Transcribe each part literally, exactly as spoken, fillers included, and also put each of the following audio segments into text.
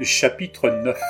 Chapitre neuf.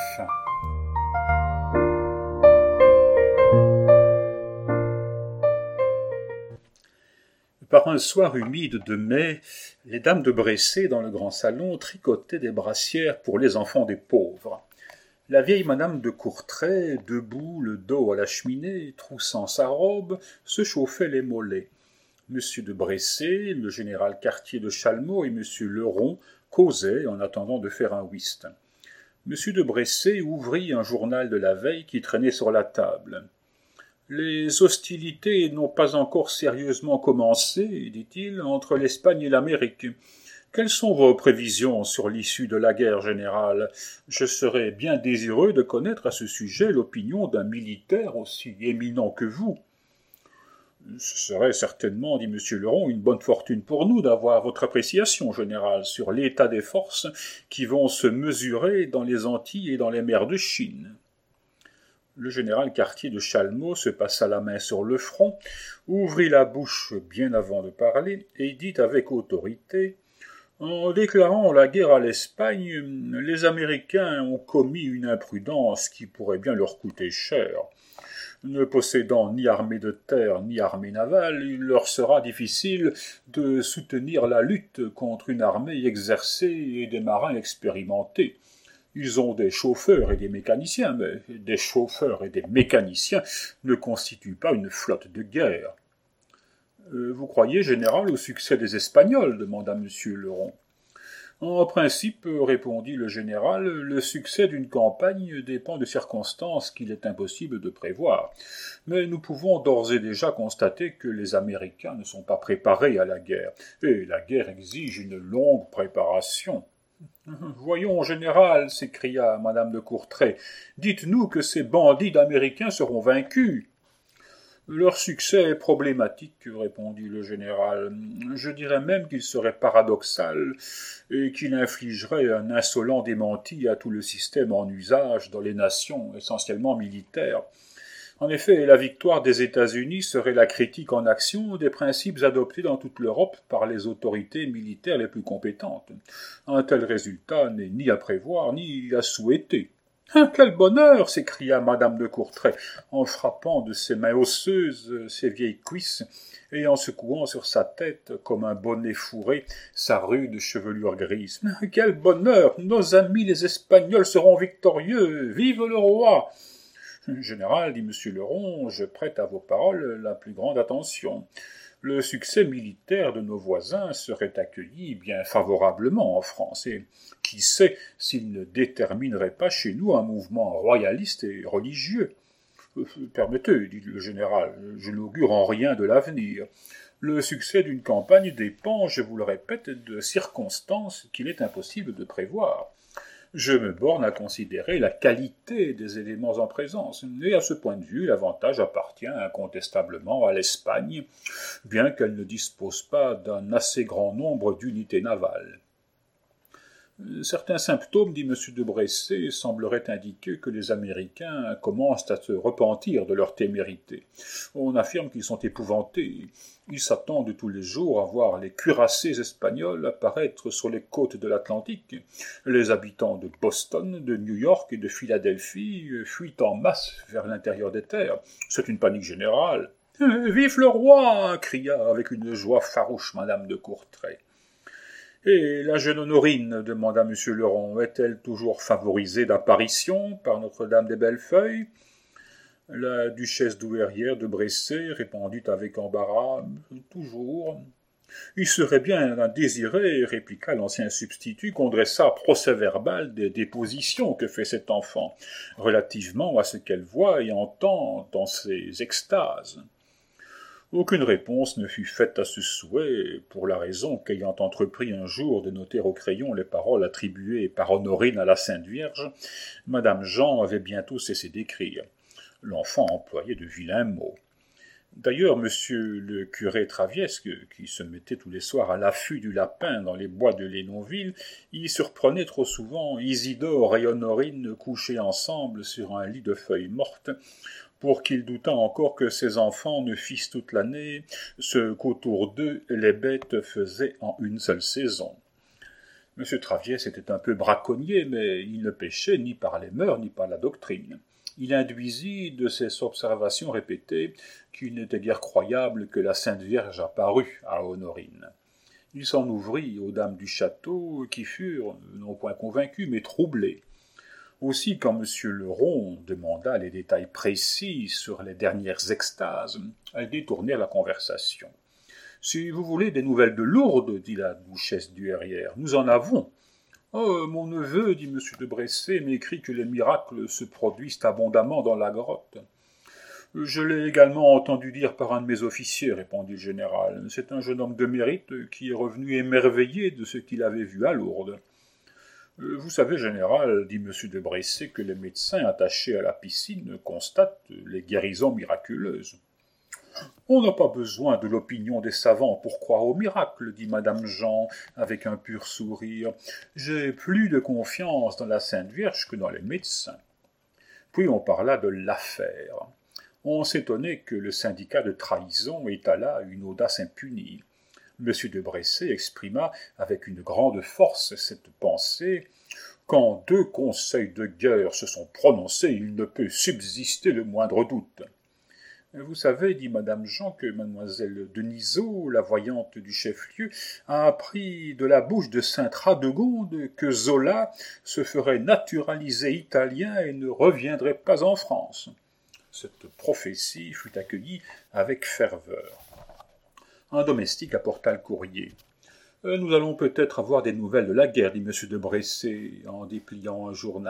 Par un soir humide de mai, les dames de Bressé, dans le grand salon, tricotaient des brassières pour les enfants des pauvres. La vieille madame de Courtrai, debout, le dos à la cheminée, troussant sa robe, se chauffait les mollets. Monsieur de Bressé, le général Cartier de Chalmot et monsieur Leron causaient en attendant de faire un whist. Monsieur de Bressé ouvrit un journal de la veille qui traînait sur la table. « Les hostilités n'ont pas encore sérieusement commencé, dit-il, entre l'Espagne et l'Amérique. Quelles sont vos prévisions sur l'issue de la guerre générale ? Je serais bien désireux de connaître à ce sujet l'opinion d'un militaire aussi éminent que vous. » « Ce serait certainement, dit M. Leron, une bonne fortune pour nous d'avoir votre appréciation générale sur l'état des forces qui vont se mesurer dans les Antilles et dans les mers de Chine. » Le général Cartier de Chalmot se passa la main sur le front, ouvrit la bouche bien avant de parler, et dit avec autorité « En déclarant la guerre à l'Espagne, les Américains ont commis une imprudence qui pourrait bien leur coûter cher. Ne possédant ni armée de terre ni armée navale, il leur sera difficile de soutenir la lutte contre une armée exercée et des marins expérimentés. Ils ont des chauffeurs et des mécaniciens, mais des chauffeurs et des mécaniciens ne constituent pas une flotte de guerre. Euh, « Vous croyez, général, au succès des Espagnols ?» demanda M. Leron. « En principe, répondit le général, le succès d'une campagne dépend de circonstances qu'il est impossible de prévoir. Mais nous pouvons d'ores et déjà constater que les Américains ne sont pas préparés à la guerre, et la guerre exige une longue préparation. »« Voyons, général, s'écria madame de Courtrai, dites-nous que ces bandits d'Américains seront vaincus. » « Leur succès est problématique, répondit le général. Je dirais même qu'il serait paradoxal et qu'il infligerait un insolent démenti à tout le système en usage dans les nations essentiellement militaires. En effet, la victoire des États-Unis serait la critique en action des principes adoptés dans toute l'Europe par les autorités militaires les plus compétentes. Un tel résultat n'est ni à prévoir ni à souhaiter. « Ah, quel bonheur !» s'écria madame de Courtrai, en frappant de ses mains osseuses ses vieilles cuisses et en secouant sur sa tête, comme un bonnet fourré, sa rude chevelure grise. « Quel bonheur ! Nos amis les Espagnols seront victorieux. Vive le roi !»« Général, dit M. Leron, je prête à vos paroles la plus grande attention. Le succès militaire de nos voisins serait accueilli bien favorablement en France, et qui sait s'il ne déterminerait pas chez nous un mouvement royaliste et religieux. « Permettez, dit le général, je n'augure en rien de l'avenir. Le succès d'une campagne dépend, je vous le répète, de circonstances qu'il est impossible de prévoir. Je me borne à considérer la qualité des éléments en présence, et à ce point de vue, l'avantage appartient incontestablement à l'Espagne, bien qu'elle ne dispose pas d'un assez grand nombre d'unités navales. » Certains symptômes, dit M. de Bressé, sembleraient indiquer que les Américains commencent à se repentir de leur témérité. On affirme qu'ils sont épouvantés. Ils s'attendent tous les jours à voir les cuirassés espagnols apparaître sur les côtes de l'Atlantique. Les habitants de Boston, de New York et de Philadelphie fuient en masse vers l'intérieur des terres. C'est une panique générale. « Vive le roi !» cria avec une joie farouche madame de Courtrai. « Et la jeune Honorine, demanda M. Leron, est-elle toujours favorisée d'apparition par Notre-Dame des Bellefeuilles ?» La duchesse douairière de Bressé répondit avec embarras « Toujours. »« Il serait bien désiré, répliqua l'ancien substitut, qu'on dressât procès-verbal des dépositions que fait cet enfant, relativement à ce qu'elle voit et entend dans ses extases. » Aucune réponse ne fut faite à ce souhait, pour la raison qu'ayant entrepris un jour de noter au crayon les paroles attribuées par Honorine à la Sainte Vierge, madame Jean avait bientôt cessé d'écrire. L'enfant employait de vilains mots. D'ailleurs, monsieur le curé Traviesque, qui se mettait tous les soirs à l'affût du lapin dans les bois de Lénonville, y surprenait trop souvent Isidore et Honorine couchés ensemble sur un lit de feuilles mortes, pour qu'il doutât encore que ses enfants ne fissent toute l'année ce qu'autour d'eux les bêtes faisaient en une seule saison. M. Traviès était un peu braconnier, mais il ne péchait ni par les mœurs ni par la doctrine. Il induisit de ses observations répétées qu'il n'était guère croyable que la Sainte Vierge apparût à Honorine. Il s'en ouvrit aux dames du château, qui furent, non point convaincues, mais troublées. Aussi, quand M. Leron demanda les détails précis sur les dernières extases, elles détournèrent la conversation. « Si vous voulez des nouvelles de Lourdes, dit la duchesse douairière, nous en avons. Oh, mon neveu, dit M. de Bréssé, m'écrit que les miracles se produisent abondamment dans la grotte. Je l'ai également entendu dire par un de mes officiers, répondit le général. C'est un jeune homme de mérite qui est revenu émerveillé de ce qu'il avait vu à Lourdes. Vous savez, général, dit M. de Bréssé, que les médecins attachés à la piscine constatent les guérisons miraculeuses. On n'a pas besoin de l'opinion des savants pour croire aux miracles, dit Madame Jean avec un pur sourire. J'ai plus de confiance dans la Sainte Vierge que dans les médecins. Puis on parla de l'affaire. On s'étonnait que le syndicat de trahison étalât une audace impunie. M. de Bréssé exprima avec une grande force cette pensée. Quand deux conseils de guerre se sont prononcés, il ne peut subsister le moindre doute. Vous savez, dit Madame Jean, que mademoiselle Denisot, la voyante du chef-lieu, a appris de la bouche de sainte Radegonde que Zola se ferait naturaliser italien et ne reviendrait pas en France. Cette prophétie fut accueillie avec ferveur. Un domestique apporta le courrier. « Nous allons peut-être avoir des nouvelles de la guerre, dit M. de Bréssé, en dépliant un journal. »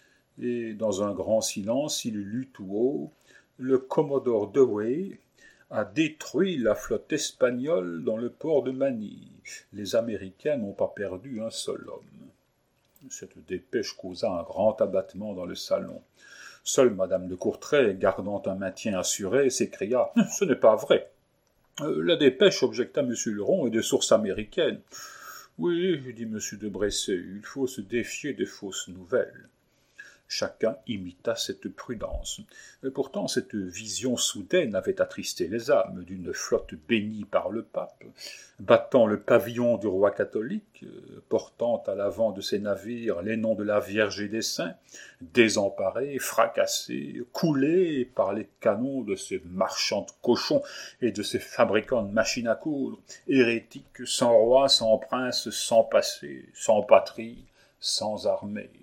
Et dans un grand silence, il lut tout haut. Le commodore Dewey a détruit la flotte espagnole dans le port de Manille. Les Américains n'ont pas perdu un seul homme. Cette dépêche causa un grand abattement dans le salon. Seule Madame de Courtrai, gardant un maintien assuré, s'écria « Ce n'est pas vrai !» euh, La dépêche, objecta M. Leron, est de source américaine. « Oui, dit M. de Bréssé, il faut se défier des fausses nouvelles. » Chacun imita cette prudence. Pourtant, cette vision soudaine avait attristé les âmes d'une flotte bénie par le pape, battant le pavillon du roi catholique, portant à l'avant de ses navires les noms de la Vierge et des saints, désemparée, fracassée, coulée par les canons de ces marchands de cochons et de ces fabricants de machines à coudre, hérétiques, sans roi, sans prince, sans passé, sans patrie, sans armée.